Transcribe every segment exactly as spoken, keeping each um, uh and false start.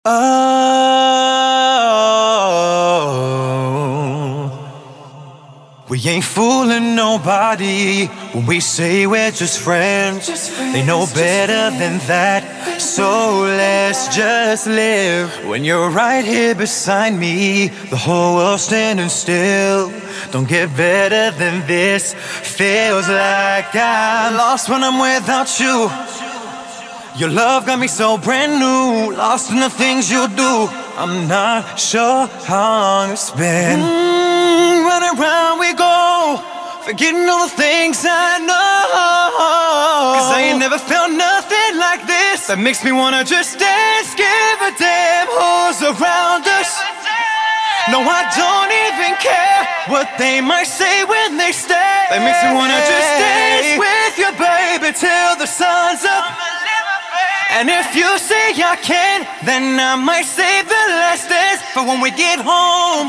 Oh, we ain't fooling nobody when we say we're just friends. Just friends They know better just than that, so let's just live. When you're right here beside me, the whole world's standing still. Don't get better than this. Feels like I'm lost when I'm without you. Your love got me so brand new, lost in the things you do. I'm not sure how long it's been. mm, Running around we go, forgetting all the things I know. Cause I ain't never felt nothing like this that makes me wanna just dance, give a damn who's around us. No, I don't even care what they might say when they stay. That makes me wanna just dance with you, baby, till the sun's up. And if you say I can, then I might save the last dance for when we get home.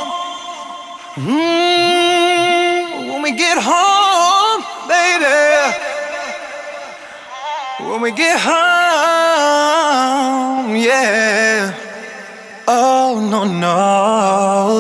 mm, When we get home, baby. When we get home, yeah. Oh, no, no.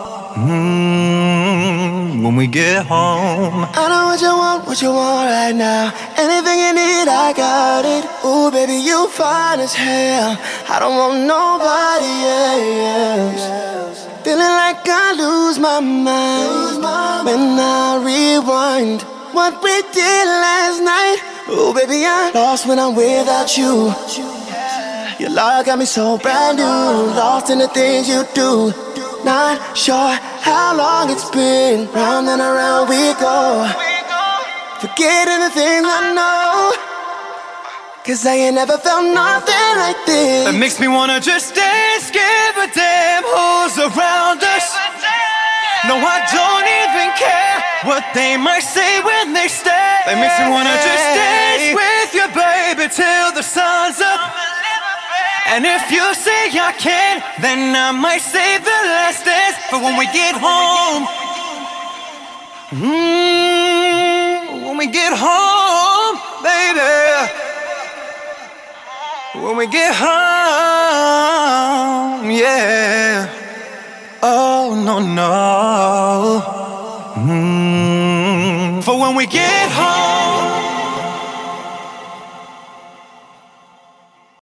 mm, When we get home. I know what you want, what you want right now. Anything you need, I got it. Ooh, baby, you fine as hell. I don't want nobody else. Feeling like I lose my mind when I rewind what we did last night. Ooh, baby, I'm lost when I'm without you. Your love got me so brand new, lost in the things you do. Not sure how long it's been, round and around we go, forgetting the things I know. Cause I ain't never felt nothing like this. That makes me wanna just dance, give a damn who's around us. No, I don't even care what they might say when they stay. That makes me wanna just dance with you, baby, till the sun's up. And if you say I can, then I might save the last dance for when we get home. mm, When we get home, baby. When we get home, yeah. Oh, no, no. mm, For when we get home.